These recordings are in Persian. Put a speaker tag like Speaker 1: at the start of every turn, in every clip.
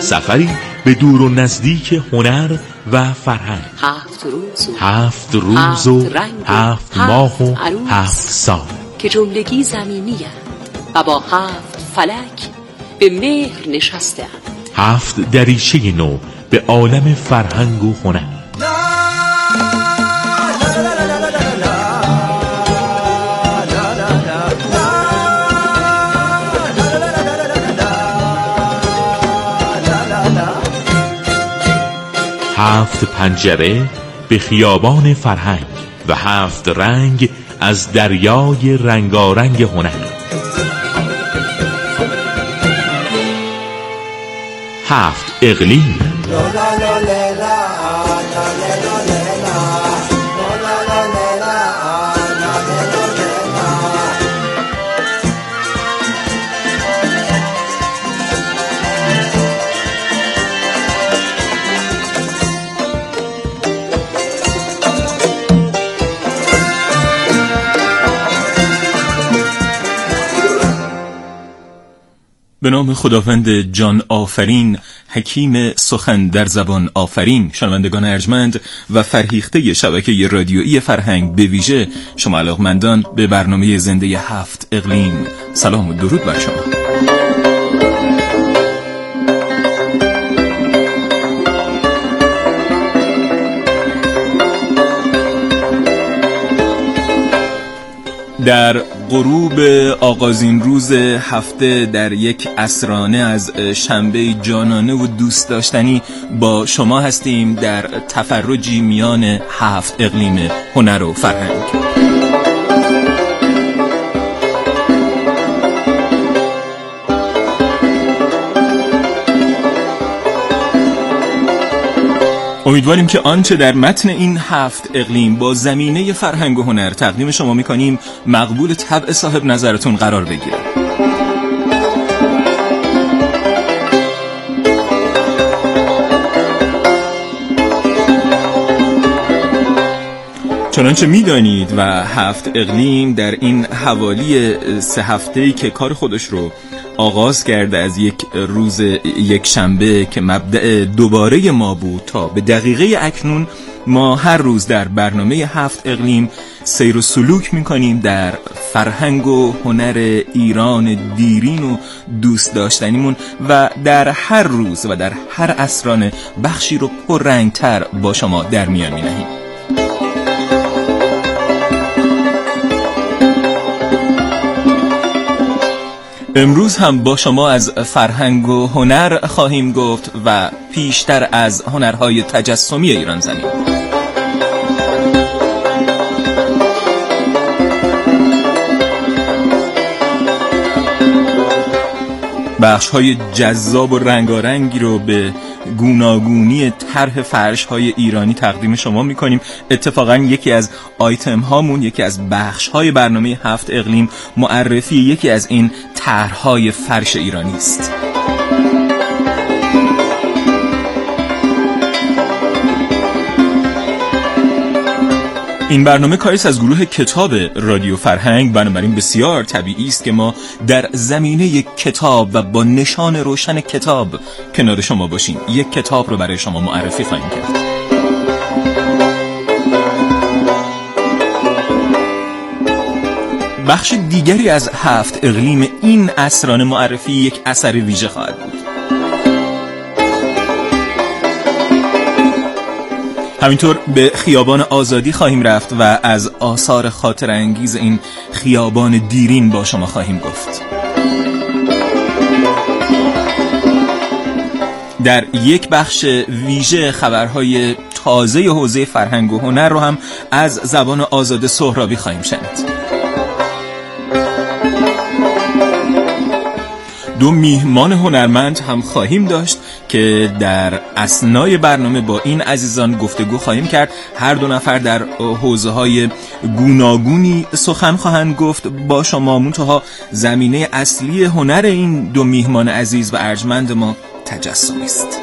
Speaker 1: سفری به دور و نزدیک هنر و فرهنگ. 7 روز و 7 ماه و 7 سال
Speaker 2: که جملگی زمینی و با 7 فلک به مهر نشسته
Speaker 1: 7 دریچه نو به عالم فرهنگ و هنر. هفت پنجره به خیابان فرهنگ و 7 رنگ از دریای رنگارنگ هنر. 7 اقلیم.
Speaker 3: به نام خداوند جان آفرین، حکیم سخن در زبان آفرین. شنوندگان ارجمند و فرهیخته شبکه رادیویی فرهنگ، به ویژه شما علاقمندان به برنامه زنده 7 اقلیم، سلام و درود بر شما. در غروب آغازین روز هفته در یک عصرانه از شنبه جانانه و دوست داشتنی با شما هستیم در تفرجی میان 7 اقلیم هنر و فرهنگ. امیدواریم که آنچه در متن این 7 اقلیم با زمینه فرهنگ و هنر تقدیم شما می‌کنیم مقبول طبع صاحب نظرتون قرار بگیره. چنانچه می‌دانید و 7 اقلیم در این حوالی 3 هفته‌ای که کار خودش رو آغاز کرده از یک روز یک شنبه که مبدأ دوباره ما بود تا به دقیقه اکنون، ما هر روز در برنامه 7 اقلیم سیر و سلوک میکنیم در فرهنگ و هنر ایران دیرین و دوست داشتنیمون و در هر روز و در هر عصرانه بخشی رو پررنگتر با شما در میان مینهیم. امروز هم با شما از فرهنگ و هنر خواهیم گفت و پیشتر از هنرهای تجسمی ایران زمین. بخش‌های جذاب و رنگارنگی رو به گوناگونی طرح فرش‌های ایرانی تقدیم شما می‌کنیم. اتفاقاً یکی از آیتم هامون، یکی از بخش‌های برنامه 7 اقلیم معرفی یکی از این طرح‌های فرش ایرانی است. این برنامه کاریست از گروه کتاب رادیو فرهنگ، بنابراین بسیار طبیعی است که ما در زمینه کتاب و با نشان روشن کتاب کنار شما باشیم. یک کتاب رو برای شما معرفی خواهیم کرد. بخش دیگری از 7 اقلیم این عصرانه معرفی یک اثر ویژه خواهد بود. همینطور به خیابان آزادی خواهیم رفت و از آثار خاطر انگیز این خیابان دیرین با شما خواهیم گفت. در یک بخش ویژه خبرهای تازه حوزه فرهنگ و هنر رو هم از زبان آزاده سهرابی خواهیم شنید. 2 میهمان هنرمند هم خواهیم داشت که در اثنای برنامه با این عزیزان گفتگو خواهیم کرد. هر 2 نفر در حوزه‌های گوناگونی سخن خواهند گفت با شما، منتها زمینه اصلی هنر این 2 میهمان عزیز و ارجمند ما تجسمی است.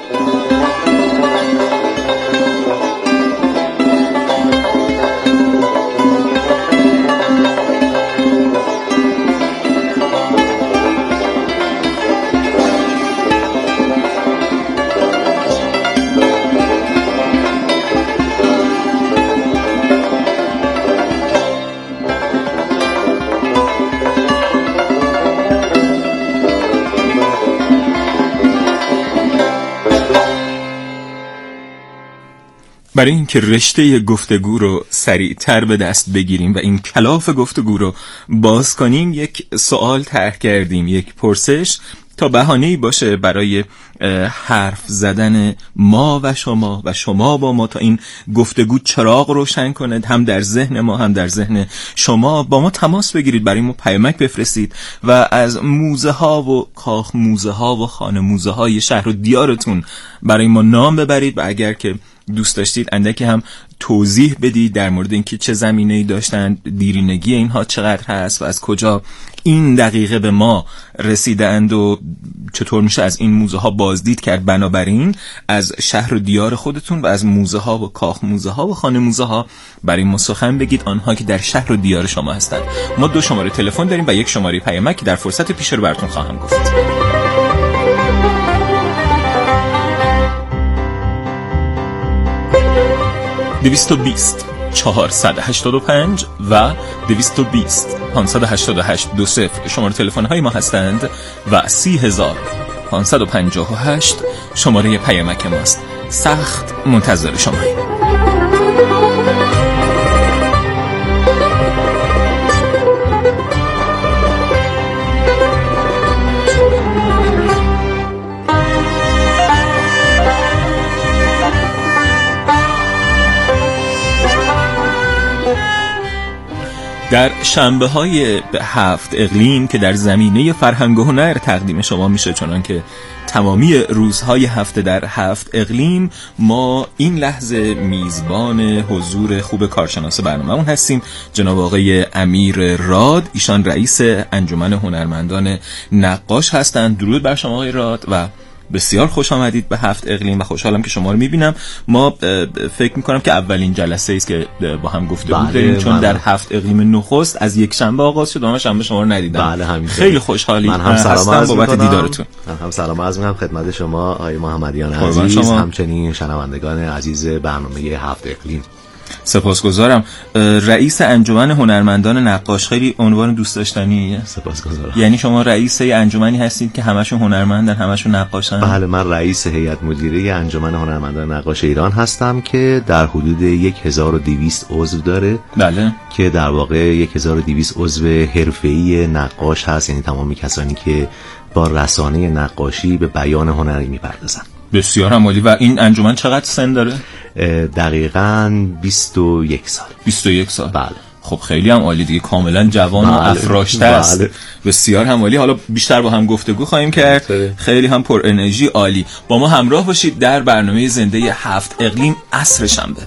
Speaker 3: برای اینکه رشته گفتگو رو سریعتر به دست بگیریم و این کلاف گفتگو رو باز کنیم، یک سوال طرح کردیم، یک پرسش، تا بهانه‌ای باشه برای حرف زدن ما و شما با ما، تا این گفتگو چراغ روشن کنه، هم در ذهن ما هم در ذهن شما. با ما تماس بگیرید، برای ما پیامک بفرستید و از موزه ها و کاخ موزه ها و خانه موزه های شهر و دیارتون برای ما نام ببرید و اگر که دوست داشتید اندکی هم توضیح بدید در مورد اینکه چه زمینه‌ای داشتن، دیرینگی اینها چقدر هست و از کجا این دقیقه به ما رسیدند و چطور میشه از این موزه ها بازدید کرد. بنابراین از شهر و دیار خودتون و از موزه ها و کاخ موزه ها و خانه موزه ها برای ما سخن بگید، آنها که در شهر و دیار شما هستند. ما 2 شماره تلفن داریم و 1 شماره پیامک که در فرصت پیش رو براتون خواهم گفت. 220 485 و 220 588 20 شماره تلفن های ما هستند و 30558 شماره پیامک ماست. سخت منتظر شماییم. در شنبه‌های 7 اقلیم که در زمینه فرهنگ و هنر تقدیم شما میشه، چنان که تمامی روزهای هفته در 7 اقلیم، ما این لحظه میزبان حضور خوب کارشناس برنامه‌مون هستیم، جناب آقای امیر راد. ایشان رئیس انجمن هنرمندان نقاش هستند. درود بر شما آقای راد و بسیار خوش آمدید به 7 اقلیم و خوشحالم که شما رو میبینم. ما فکر میکنم که اولین جلسه است که با هم گفتگو داریم، چون در 7 اقلیم نخست از یک شنبه آغاز شد و من شنبه شما رو ندیدم.
Speaker 4: بله همین.
Speaker 3: خیلی خوشحالیم.
Speaker 4: من هم سلام عرض
Speaker 3: بابت دیدارتون.
Speaker 4: من هم سلام عرض می‌کنم خدمت شما آقای محمدیان عزیز، همچنین شنوندگان عزیز برنامه 7 اقلیم.
Speaker 3: سپاسگزارم. رئیس انجمن هنرمندان نقاش، خیلی عنوان دوست داشتنیه.
Speaker 4: سپاسگزارم.
Speaker 3: یعنی شما رئیس انجمنی هستید که همشون هنرمندن، همشون نقاشن؟
Speaker 4: بله، من رئیس هیئت مدیره انجمن هنرمندان نقاش ایران هستم که در حدود 1200 عضو داره.
Speaker 3: بله.
Speaker 4: که در واقع 1200 عضو حرفه‌ای نقاش هست، یعنی تمامی کسانی که با رسانه نقاشی به بیان هنری میپردازن.
Speaker 3: بسیار عالی. و این انجمن چقدر سن داره؟
Speaker 4: دقیقاً 21 سال.
Speaker 3: 21 سال.
Speaker 4: بله.
Speaker 3: خب خیلی هم عالی دیگه، کاملا جوان و افراشته است. بسیار هم عالی. حالا بیشتر با هم گفتگو خواهیم کرد. خیلی هم پر انرژی. عالی. با ما همراه باشید در برنامه زنده 7 اقلیم عصر شنبه.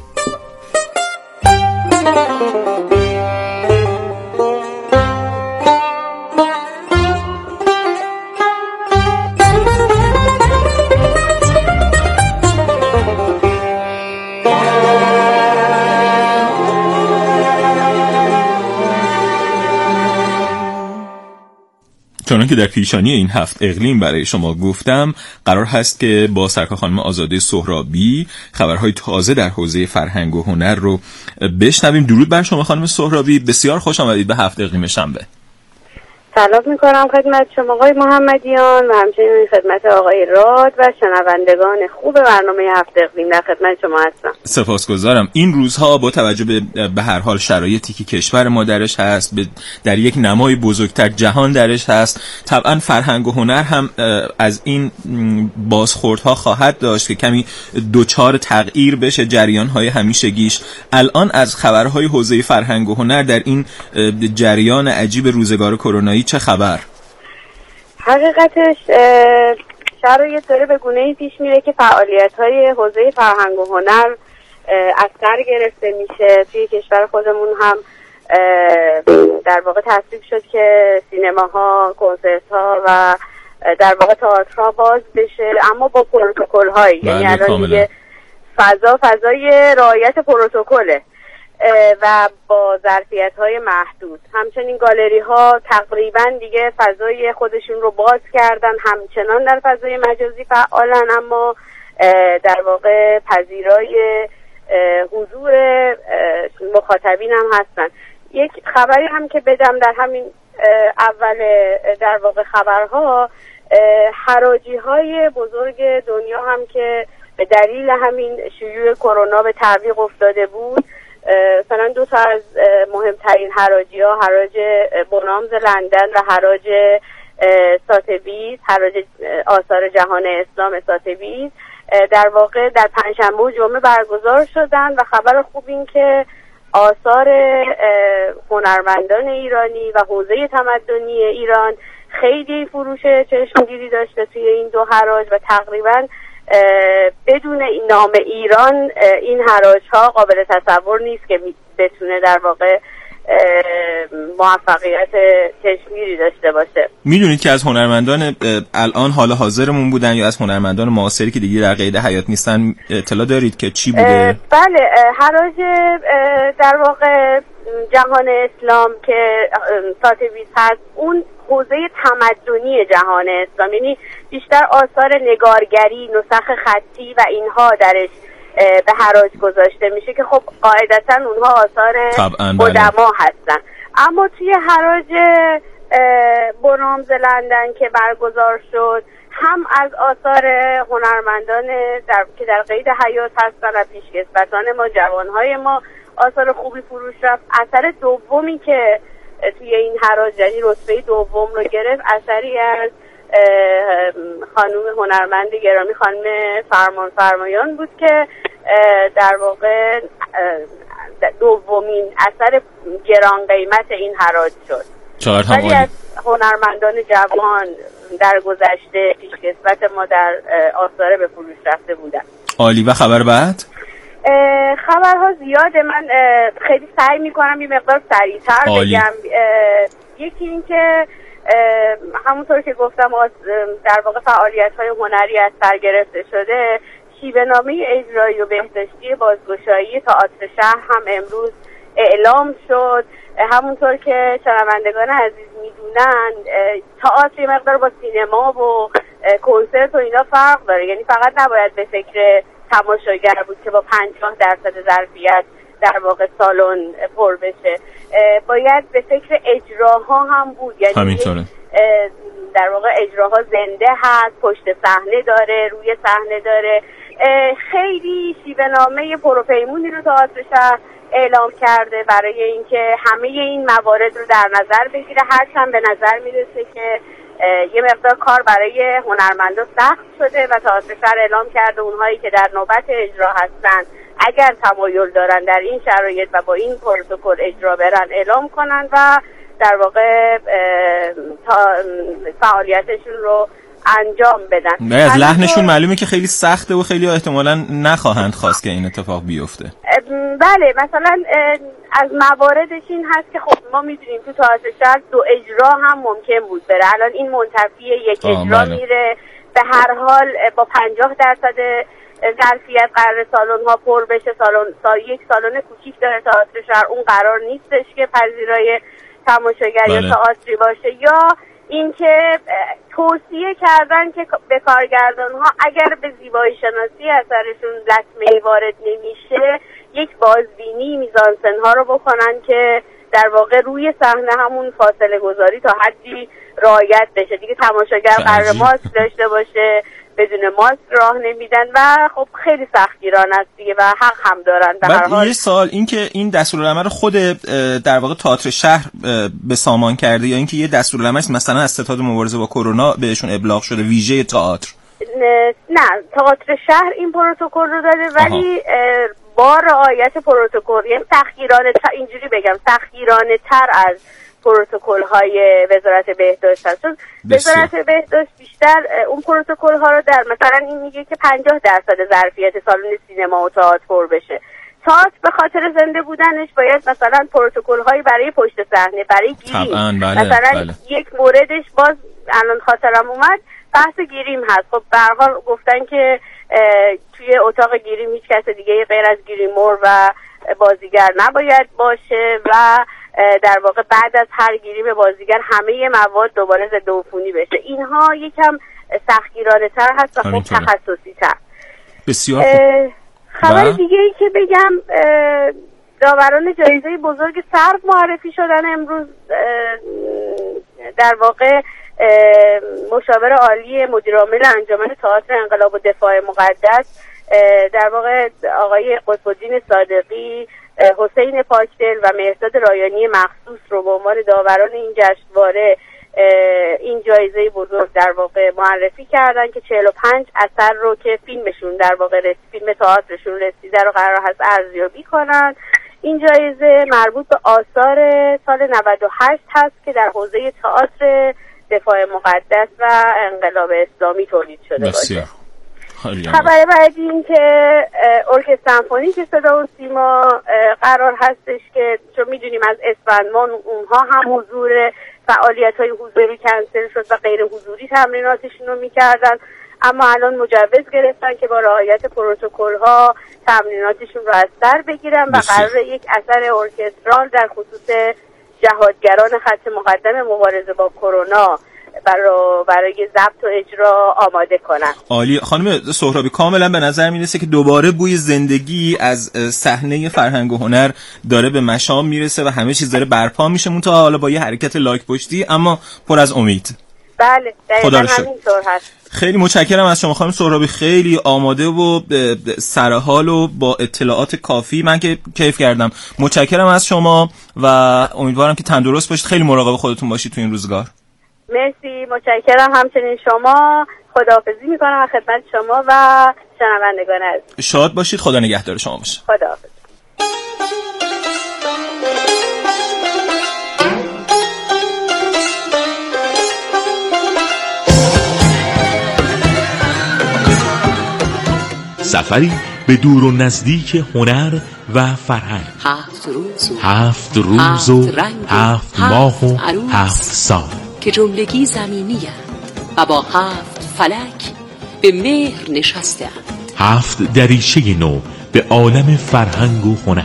Speaker 3: چون که در پیشانی این 7 اقلیم برای شما گفتم، قرار هست که با سرکار خانم آزاده سهرابی خبرهای تازه در حوزه فرهنگ و هنر رو بشنویم. درود بر شما خانم سهرابی، بسیار خوش آمدید به 7 اقلیم شنبه.
Speaker 5: سلام میکنم خدمت شما آقای محمدیان و همچنین خدمت آقای راد و شنوندگان خوب برنامه 7 اقلیم در خدمت شما هستم.
Speaker 3: سپاسگزارم. این روزها با توجه به هر حال شرایطی که کشور ما درش هست، در یک نمای بزرگتر جهان درش هست، طبعا فرهنگ و هنر هم از این بازخوردها خواهد داشت که کمی دوچار تغییر بشه جریان‌های همیشگیش. الان از خبرهای حوزه فرهنگ و هنر در این جریان عجیب روزگار کرونایی چه خبر؟
Speaker 5: حقیقتش شرایط داره به گونه‌ای پیش میره که فعالیت‌های حوزه فرهنگ و هنر از سر گرفته میشه. توی کشور خودمون هم در واقع تصویب شد که سینماها، کنسرت‌ها و در واقع تئاترها باز بشه، اما با پروتکل‌هایی. یعنی الان دیگه فضای رعایت پروتکله و با ظرفیت‌های محدود. همچنین گالری‌ها تقریباً دیگه فضای خودشون رو باز کردن، همچنان در فضای مجازی فعالن، اما در واقع پذیرای حضور مخاطبین هم هستن. یک خبری هم که بدم در همین اول در واقع خبرها، حراجی‌های بزرگ دنیا هم که به دلیل همین شیوع کرونا به تعویق افتاده بود. مثلا 2 تا از مهمترین حراجی‌ها، حراج بونامز لندن و حراج ساتبیز، حراج آثار جهان اسلام ساتبیز، در واقع در پنجشنبه و جمعه برگزار شدن و خبر خوب این که آثار هنرمندان ایرانی و حوزه تمدنی ایران خیلی فروش چشمگیری داشته توی این 2 حراج و تقریبا بدون این نام ایران این حراج ها قابل تصور نیست که بتونه در واقع موفقیت چشمگیری داشته باشه.
Speaker 3: میدونید که از هنرمندان الان حال حاضرمون بودن یا از هنرمندان معاصری که دیگه در قید حیات نیستن اطلاع دارید که چی بوده؟
Speaker 5: بله، حراج در واقع جهان اسلام که ساتبیز هست، اون حوزه تمدنی جهان اسلام، یعنی بیشتر آثار نگارگری، نسخ خطی و اینها درش به حراج گذاشته میشه که خب قاعدتا اونها آثار قدما هستن. اما توی حراج بونامز لندن که برگزار شد، هم از آثار هنرمندان که در قید حیات هستن و پیشکسوتان ما، جوانهای ما، آثار خوبی فروش رفت. اثر دومی که توی این حراج، یعنی رتبه دوم رو گرفت، اثری از خانم هنرمند گرامی خانم فرمایان بود که در واقع دومین اثر گران قیمت این حراج شد. ولی از هنرمندان جوان در گذشته پیشکسوت ما در آثار به فروش رفته بودن.
Speaker 3: عالی. و خبر بعد؟
Speaker 5: خبرها زیاده، من خیلی سعی میکنم یه مقدار سریعتر بگم. یکی این که همونطور که گفتم در واقع فعالیت‌های هنری از سر گرفته شده. شیوه‌نامه اجرایی و بهداشتی بازگشایی تئاتر شهر هم امروز اعلام شد. همونطور که شنوندگان عزیز میدونن، تئاتر یه مقدار با سینما و کنسرت و اینا فرق داره، یعنی فقط نباید به فکر تماشاگر بود که با 50% ظرفیت در واقع سالن پر بشه، باید به فکر اجراها هم بود. یعنی
Speaker 3: همینطوره.
Speaker 5: در واقع اجراها زنده هست، پشت صحنه داره، روی صحنه داره. خیلی شیوه‌نامه پروپیمونی رو تئاتر شهر اعلام کرده برای اینکه همه این موارد رو در نظر بگیره. هرچند به نظر میرسه که یه مقدار کار برای هنرمندا سخت شده و تئاتر شهر اعلام کرده اونهایی که در نوبت اجرا هستن اگر تمایل دارن در این شرایط و با این پروتکل اجرا برن اعلام کنن و در واقع فعالیتشون رو انجام بدن.
Speaker 3: از لحنشون معلومه که خیلی سخته و خیلی احتمالاً نخواهند خواست که این اتفاق بیفته.
Speaker 5: بله، مثلا از مواردش این هست که خب ما میدونیم تو تئاتر شهر 2 اجرا هم ممکن بود بره. الان این منتفی 1 اجرا میره. به هر حال با 50% ظرفیت قرار سالن ها پر بشه. یک سالن کوچیک داره تئاتر شهر، اون قرار نیستش که پذیرای تماشاگر یا تئاتری باشه. یا اینکه توصیه کردن که به کارگردان ها اگر به زیبایی شناسی اثرشون لطمه‌ای وارد نمیشه، یک بازبینی میزانسن ها رو بکنن که در واقع روی صحنه همون فاصله گذاری تا حدی رعایت بشه. دیگه تماشاگر قرار ماسک داشته باشه، بدون ماسک راه نمیدن و خب خیلی سختگیرانه است دیگه و حق هم دارن. به هر حال
Speaker 3: یه سوال این که این دستورالعمل خود در واقع تئاتر شهر به سامان کرده یا اینکه یه دستورالعمل مثلا از ستاد مبارزه با کرونا بهشون ابلاغ شده ویژه تئاتر؟
Speaker 5: نه، تئاتر شهر این پروتکل رو داره ولی با رعایت پروتکل، یعنی اینجوری بگم سختگیرانه تر از پروتکل های وزارت بهداشت هست. وزارت بهداشت بیشتر اون پروتکل ها رو در مثلا این میگه که 50% ظرفیت سالن سینما و تئاتر پر بشه. تئاتر به خاطر زنده بودنش باید مثلا پروتکل هایی برای پشت صحنه، برای گیریم مثلا یک موردش باز الان خاطرم اومد بحث گیریم هست. خب به هر حال گفتن که توی اتاق گیریم هیچ کس دیگه غیر از گیریمور و بازیگر نباید باشه و در واقع بعد از هر گیریم بازیگر همه مواد دوباره ضد عفونی بشه. اینها یکم سختگیرانه تر هست و خب تخصصی تر.
Speaker 3: بسیار خوب.
Speaker 5: خبر دیگه ای که بگم، داوران جایزه بزرگ سرب معرفی شدن امروز. در واقع مشاور عالی مدیر عامل انجمن تئاتر انقلاب و دفاع مقدس در واقع آقای قطب‌الدین صادقی، حسین پاکدل و مهرداد رایانی مخصوص رو به عنوان داوران این جشنواره این جایزه بزرگ در واقع معرفی کردن که 45 اثر رو که فیلمشون در واقع فیلم تئاترشون رسیده رو قرار هست ارزیابی کنن. این جایزه مربوط به آثار سال 98 هست که در حوزه تئاتر دفاع مقدس و انقلاب اسلامی تولید شده باشه. خبر بعدی این که ارکستر سمفونیک صدا و سیما قرار هستش که چون میدونیم از اسفند ماه اونها هم حضور فعالیت‌های حضوری کنسل شد و غیر حضوری تمریناتشون رو میکردن، اما الان مجوز گرفتن که با رعایت پروتکل‌ها تمریناتشون رو از سر بگیرن و قرار یک اثر ارکسترال در خصوص جهادگران خط مقدم مبارزه با کرونا برای ضبط و اجرا آماده کنن.
Speaker 3: عالی. خانم سهرابی، کاملا به نظر میرسه که دوباره بوی زندگی از صحنه فرهنگ و هنر داره به مشام میرسه و همه چیز داره برپا میشه، منتها حالا با یه حرکت لاک پشتی اما پر از امید.
Speaker 5: بله دقیقاً همینطور هست.
Speaker 3: خیلی متشکرم از شما خانم سهرابی، خیلی آماده و سرحال و با اطلاعات کافی. من که کیف کردم. متشکرم از شما و امیدوارم که تندرست باشید. خیلی مراقب خودتون باشید تو این روزگار.
Speaker 5: مرسی، متشکرم. همچنین شما. خداحافظی میکنم خدمت شما و شنوندگان عزیز.
Speaker 3: شاد باشید. خدا نگهدار شما باشه.
Speaker 5: خداحافظ.
Speaker 1: سفری به دور و نزدیک هنر و فرهنگ. 7 روز و 7 ماه و 7 سال
Speaker 2: که جملگی زمینی و با 7 فلک به مهر نشسته اند.
Speaker 1: 7 دریچه نو به عالم فرهنگ و هنر.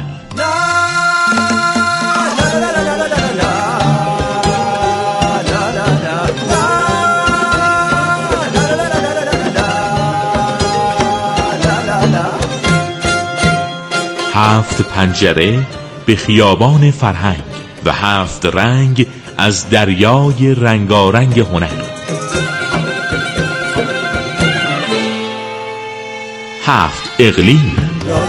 Speaker 1: هفت پنجره به خیابان فرهنگ و 7 رنگ از دریای رنگارنگ هنر. 7 اقلیم.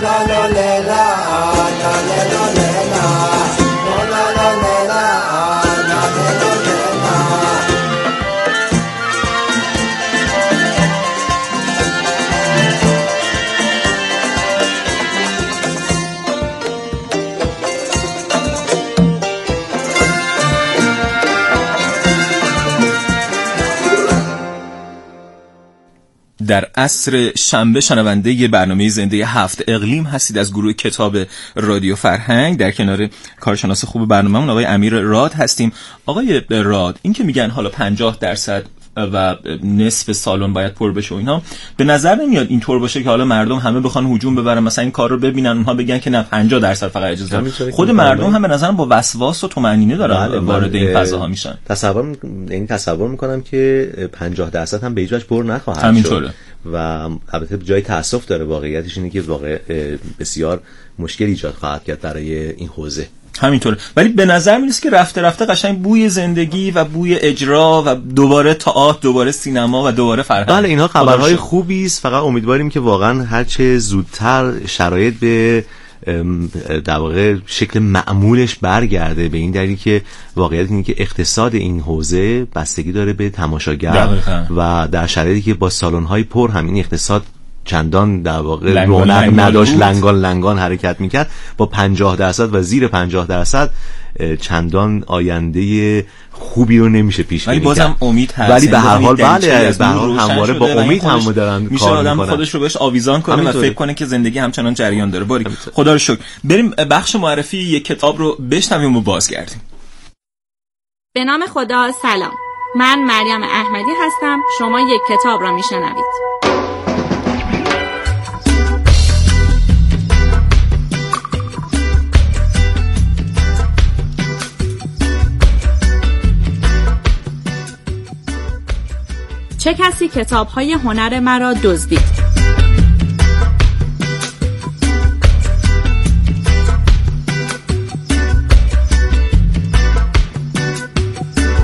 Speaker 3: در عصر شنبه شنونده برنامه زنده 7 اقلیم هستید از گروه کتاب رادیو فرهنگ. در کنار کارشناس خوب برنامه‌مون آقای امیر راد هستیم. آقای راد، این که میگن حالا 50% و نصف سالن باید پر بشه و اینا، به نظر نمیاد اینطور باشه که حالا مردم همه بخوان هجوم ببرن مثلا این کار رو ببینن اونها بگن که نه 50% فقط اجازه داره. خود مردم هم به نظرم با وسواس و طمأنینه دارن وارد این فضاها میشن.
Speaker 4: تصور میکنم که 50% هم به هیچ وجه پر نخواهد
Speaker 3: همینطوره.
Speaker 4: و البته جای تأسف داره، واقعیتش اینه که واقع بسیار مشکل ایجاد خواهد کرد برای این حوزه.
Speaker 3: همینطوره، ولی به نظر میاد که رفته رفته قشنگ بوی زندگی و بوی اجرا و دوباره تئاتر، دوباره سینما و دوباره فرهنگ.
Speaker 4: بله اینها خبرهای خوبی است. فقط امیدواریم که واقعا هرچه زودتر شرایط به در واقع شکل معمولش برگرده، به این دلیل که واقعیت اینه که اقتصاد این حوزه بستگی داره به تماشاگر و در شرایطی که با سالن‌های پر همین اقتصاد چندان در واقع رونق نداشت، لنگان حرکت میکرد، با 50% و زیر 50% چندان آینده خوبی رو نمیشه پیش بینی کرد.
Speaker 3: ولی بازم امید هست.
Speaker 4: ولی به هر حال به هر حال همواره با امید هم دارن
Speaker 3: میشه کار آدم میکنن. خودش رو بهش آویزان کنه و فکر کنه که زندگی همچنان جریان داره. باری خدا رو شکر. بریم بخش معرفی یک کتاب رو بشنویم و بازگردیم.
Speaker 6: به نام خدا. سلام، من مریم احمدی هستم. شما یک کتاب را میشنوید. چه کسی کتاب‌های هنر مرا دزدید؟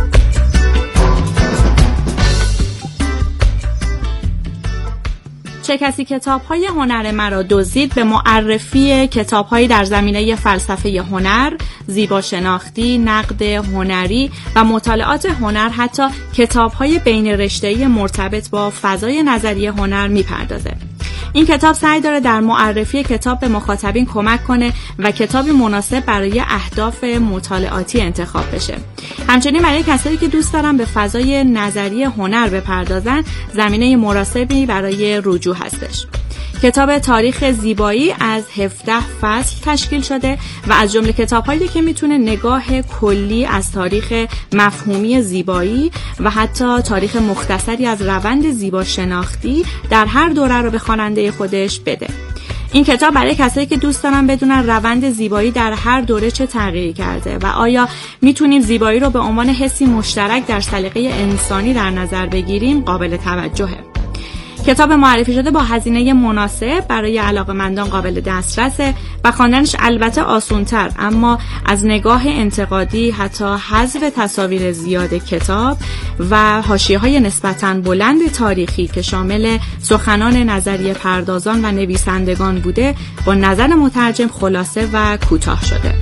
Speaker 6: چه چه کسی کتاب‌های هنر مرا دزدید به معرفی کتاب‌هایی در زمینه فلسفه هنر، زیباشناختی، نقد هنری و مطالعات هنر، حتی کتاب‌های بین رشته‌ای مرتبط با فضای نظری هنر می‌پردازه. این کتاب سعی داره در معرفی کتاب به مخاطبین کمک کنه و کتابی مناسب برای اهداف مطالعاتی انتخاب بشه. همچنین برای کسایی که دوست دارن به فضای نظری هنر بپردازن، زمینه مناسبی برای رجوع هستش. کتاب تاریخ زیبایی از 17 فصل تشکیل شده و از جمله کتاب‌هایی که میتونه نگاه کلی از تاریخ مفهومی زیبایی و حتی تاریخ مختصری از روند زیبا شناختی در هر دوره رو به خواننده خودش بده. این کتاب برای کسایی که دوست دارن بدونن روند زیبایی در هر دوره چه تغییری کرده و آیا میتونیم زیبایی رو به عنوان حسی مشترک در سلیقه انسانی در نظر بگیریم، قابل توجهه. کتاب معرفی شده با هزینه مناسب برای علاقه‌مندان قابل دسترسه و خواندنش البته آسان‌تر، اما از نگاه انتقادی حتی حذف تصاویر زیاد کتاب و حاشیه‌های نسبتاً بلند تاریخی که شامل سخنان نظریه پردازان و نویسندگان بوده، با نظر مترجم خلاصه و کوتاه شده.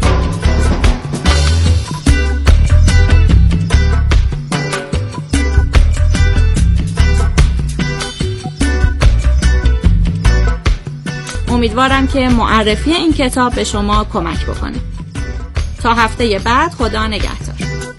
Speaker 6: امیدوارم که معرفی این کتاب به شما کمک بکنه. تا هفته بعد، خدا نگهدار.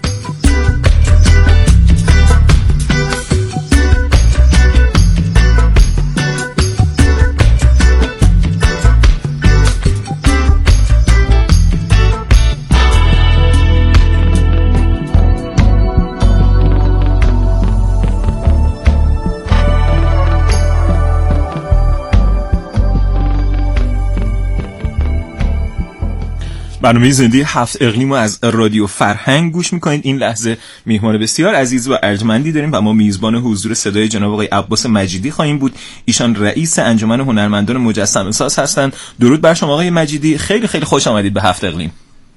Speaker 3: برنامه زنده هفت اقلیم رو از رادیو فرهنگ گوش میکنید. این لحظه میهمان بسیار عزیز و ارجمندی داریم و ما میزبان حضور صدای جناب آقای عباس مجیدی خواهیم بود. ایشان رئیس انجمن هنرمندان مجسمه ساز هستند. درود بر شما آقای مجیدی، خیلی خیلی خوش آمدید به هفت اقلیم.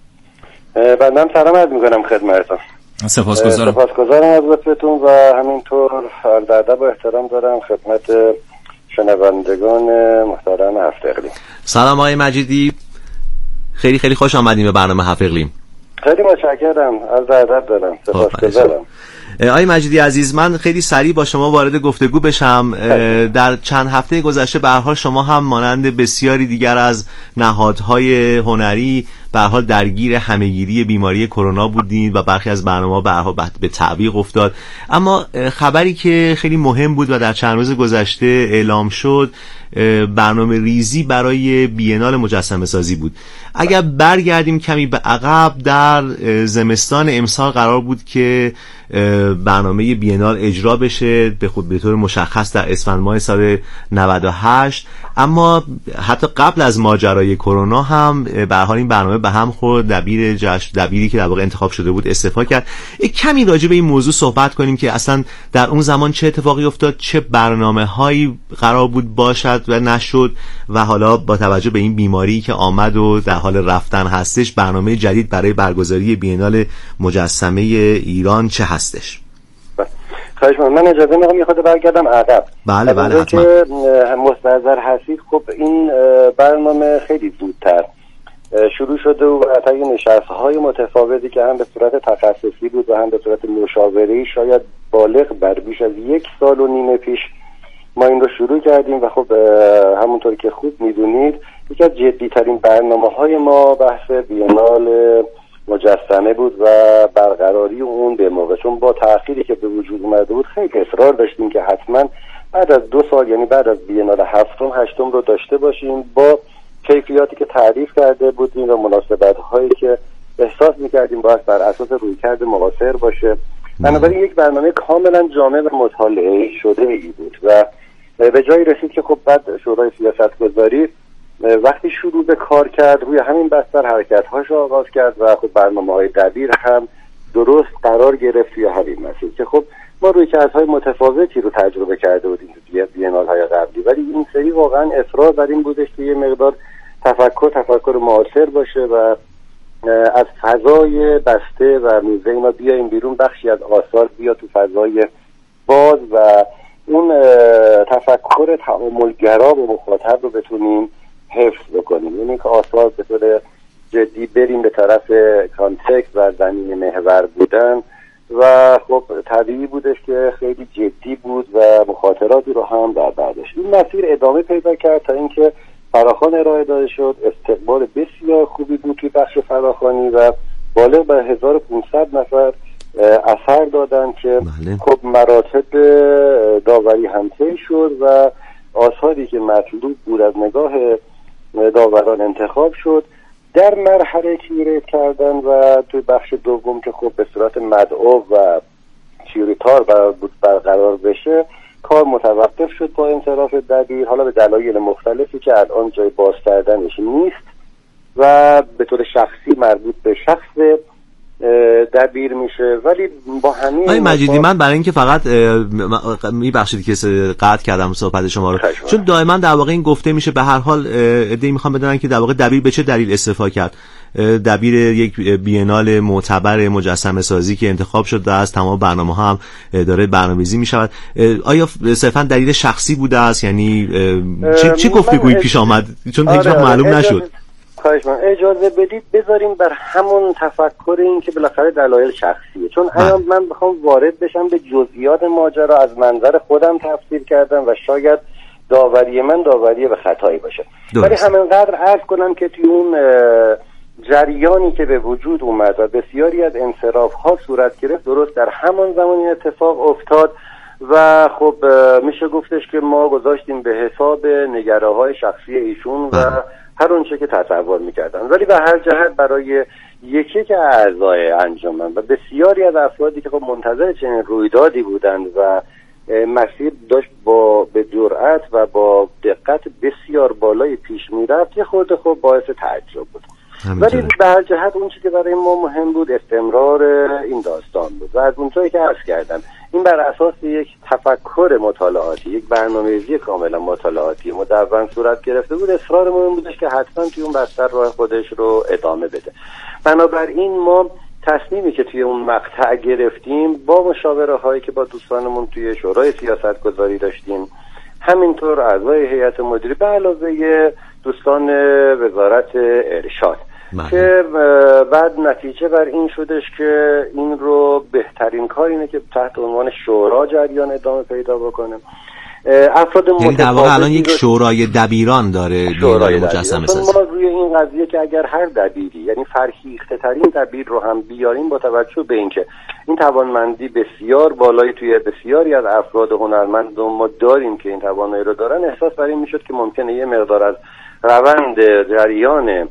Speaker 7: بنده سلام عرض میکنم خدمتتون.
Speaker 3: سپاسگزارم
Speaker 7: از لطفتون و همینطور عرض ادب و احترام دارم خدمت شنوندگان محترم هفت اقلیم.
Speaker 4: سلام آقای مجیدی، خیلی خیلی خوش آمدیم به برنامه هفت اقلیم.
Speaker 7: خیلی متشکرم، عرض ادب دارم. سپاسگزارم.
Speaker 4: آقای مجیدی عزیز، من خیلی سریع با شما وارد گفتگو بشم. در چند هفته گذشته به هر حال شما هم مانند بسیاری دیگر از نهادهای هنری به هر حال درگیر همه‌گیری بیماری کرونا بودین و برخی از برنامه‌ها به هر حال به تعویق افتاد. اما خبری که خیلی مهم بود و در چند روز گذشته اعلام شد، برنامه ریزی برای بینال مجسمه سازی بود. اگر برگردیم کمی به عقب، در زمستان امسال قرار بود که برنامه بینال اجرا بشه، به طور مشخص در اسفند ماه سال 98، اما حتی قبل از ماجرای کرونا هم به هر حال این برنامه به هم خورد. دبیری که در واقع انتخاب شده بود استعفا کرد. کمی راجع به این موضوع صحبت کنیم که اصلا در اون زمان چه اتفاقی افتاد، چه برنامه‌هایی قرار بود باشد و نشد و حالا با توجه به این بیماری که آمد و در حال رفتن هستش، برنامه جدید برای برگزاری بینال مجسمه ایران چه هستش؟
Speaker 7: خواهش من اجازه میخوام یه خود برگردم عقب.
Speaker 4: بله حتما.
Speaker 7: که مستحضر هستید، خب این برنامه خیلی زودتر شروع شده و حتی نشست‌های متفاوتی که هم به صورت تخصصی بود و هم به صورت مشاوره‌ای شاید بالغ بر بیش از 1.5 سال پیش ما این رو شروع کردیم و خب همونطور که خوب میدونید یکی از جدی‌ترین برنامه‌های ما بحث بینال مجسمه بود و برقراری اون به موقع، چون با تأخیری که به وجود اومده بود خیلی اصرار داشتیم که حتما بعد از 2 سال، یعنی بعد از بینال 7م 8م رو داشته باشیم با کیفیاتی که تعریف کرده بودیم و مناسبت‌هایی که احساس می‌کردیم باید بر اساس رویکرد معاصر باشه. بنابراین یک برنامه کاملا جامع و مطالعه شده ای بود و به جایی رسید که خب بعد شورای سیاستگذاری وقتی شروع به کار کرد روی همین بستر حرکت‌هاش آغاز کرد و خب برنامه‌های دبیر هم درست قرار گرفت توی همین مسیر که خب ما روی کارهای متفاوتی رو تجربه کرده بودیم توی بینال‌های قبلی، ولی این سری واقعا اصرار بر این بودش که یه مقدار تفکر معاصر باشه و از فضای بسته و موزه اینا بیایم بیرون، بخشی از آثار بیا تو فضای باز و اون تفکر تعاملگرا با مخاطب رو بتونیم حفظ بکنیم، یعنی که آثار به طور جدی بریم به طرف کانتکست و زمین محور بودن و خب طبیعی بودش که خیلی جدی بود و مخاطراتی رو هم در برداشت. این مسیر ادامه پیدا کرد تا اینکه فراخوان ارائه داده شد. استقبال بسیار خوبی بود توی بخش فراخوانی و بالغ بر 1500 نفر اثر دادن که خب مراتب داوری هم طی شد و آثاری که مطلوب بود از نگاه داوران انتخاب شد. در مرحله کیوریت کردن و توی بخش دوم که خب به صورت مدعو و کیوریتار برقرار بشه، کار متوقف شد با انصراف دبیر، حالا به دلایل مختلفی که الان جای باز کردنش نیست و به طور شخصی مربوط به شخص دبیر میشه. ولی با همین
Speaker 4: آقای مجیدی، من برای اینکه فقط میبخشید که قطع کردم صحبت شما رو، چون دائما در واقع این گفته میشه به هر حال ایده میخوام بدونن که در واقع دبیر به چه دلیل استعفا کرد. دبیر یک بینال معتبر مجسمه سازی که انتخاب شده از تمام برنامه ها هم داره برنامه‌ریزی میشود، آیا صرفا دلیل شخصی بوده است؟ یعنی چه گفتگویی پیش آمد؟ چون هیچ وقت معلوم نشد.
Speaker 7: خواهش من اجازه بدید بذاریم بر همون تفکر این که بالاخره دلایل شخصیه، چون الان من بخوام وارد بشم به جزئیات ماجرا از منظر خودم تفسیر کردم و شاید داوری من داوری به خطایی باشه. ولی همینقدر عرض کنم که توی اون جریانی که به وجود اومد و بسیاری از انصراف ها صورت گرفت درست در همان زمانی اتفاق افتاد و خب میشه گفتش که ما گذاشتیم به حساب نگره های شخصی ایشون و هر اونچه که تصور میکردن. ولی به هر جهت برای یکی که اعضای انجمن و بسیاری از افرادی که خب منتظر چنین رویدادی بودند و مسیر داشت به جرأت و با دقت بسیار بالای پیش میرفت، یه خورده خب باعث تعجب بود. ولی به هر جهت اون چیزی که برای ما مهم بود استمرار این داستان بود و از اونجایی که عرض کردم این بر اساس یک تفکر مطالعاتی، یک برنامه‌ریزی کاملا مطالعاتی مدون صورت گرفته بود. اصرارمون این بودش که حتما توی اون بستر راه خودش رو ادامه بده. بنابراین ما تصمیمی که توی اون مقطع گرفتیم با مشاوره هایی که با دوستانمون توی شورای سیاستگذاری داشتیم، همینطور اعضای هیئت مدیره به علاوه دوستان وزارت ارشاد که بعد نتیجه بر این شدش که این رو بهترین کار اینه که تحت عنوان شورا جریان ادامه پیدا بکنه. افراد
Speaker 4: یعنی در واقع الان یک شورای دبیران داره
Speaker 7: شورای
Speaker 4: مجسمه سازی.
Speaker 7: ما روی این قضیه که اگر هر دبیری یعنی فرهیخته ترین دبیر رو هم بیاریم با توجه به اینکه این توانمندی بسیار بالایی توی بسیاری از افراد هنرمند ما داریم که این توانایی رو دارن، احساس بر این میشد که ممکنه یه مقدار از روند جریان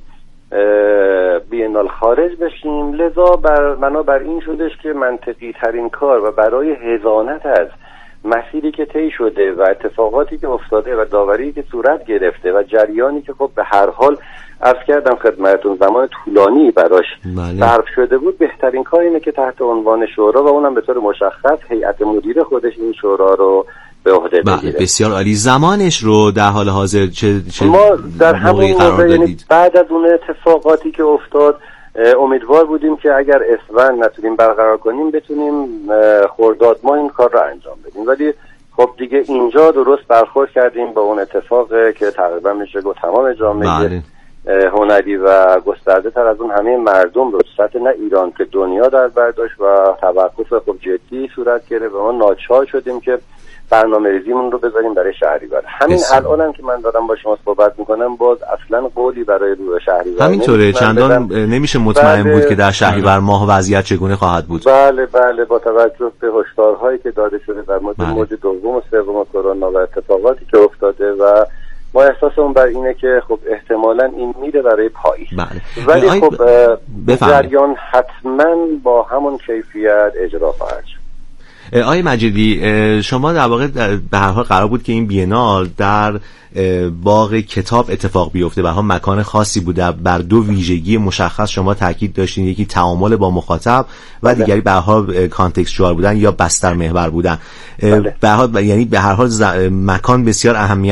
Speaker 7: بینال خارج بشیم. لذا بنابر این شدش که منطقی ترین کار و برای حضانت از مسیری که طی شده و اتفاقاتی که افتاده و داوری که صورت گرفته و جریانی که خب به هر حال عرض کردم خدمتتون زمان طولانی براش صرف شده بود، بهترین کار اینه که تحت عنوان شورا و اونم به طور مشخص هیئت مدیره خودش این شورا رو به عهده بگیره.
Speaker 4: بسیار عالی. زمانش رو در حال حاضر چه
Speaker 7: ما در همون موقع یعنی بعد از اون اتفاقاتی که افتاد امیدوار بودیم که اگر اسفند نتونیم برقرار کنیم بتونیم خرداد ما این کار رو انجام بدیم، ولی خب دیگه اینجا درست برخورد کردیم با اون اتفاقی که تقریبا میشه گفت تمام جامعه هنری و گسترده تر از اون همه مردم رو سطح نه ایران که دنیا در برداشت و توقف خب جدی صورت گرفت و ما ناچار شدیم که برنامه ریزیمون رو بذاریم برای شهریور. همین الانم که من دارم با شما صحبت میکنم باز اصلا قولی برای روز شهریور
Speaker 4: همینطوره، چندان نمیشه مطمئن بود که در شهریور ماه وضعیت چگونه خواهد بود.
Speaker 7: بله با توجه به هشدارهایی که داده شده در مورد موج دوم و سوم کرونا و اتفاقاتی که افتاده و ما احساسمون بر اینه که خب احتمالاً این میره برای پاییز. ولی خب جریان حتما با همون کیفیت اجرا خواهد شد.
Speaker 4: آقای مجیدی، شما در واقع به هر حال قرار بود که این بینال در باغ کتاب اتفاق بیفته، به هر حال مکان خاصی بوده، بر دو ویژگی مشخص شما تاکید داشتین، یکی تعامل با مخاطب و دیگری به هر حال کانتکستوال بودن یا بستر محور بودن. به هر حال یعنی به هر حال مکان بسیار اهمیت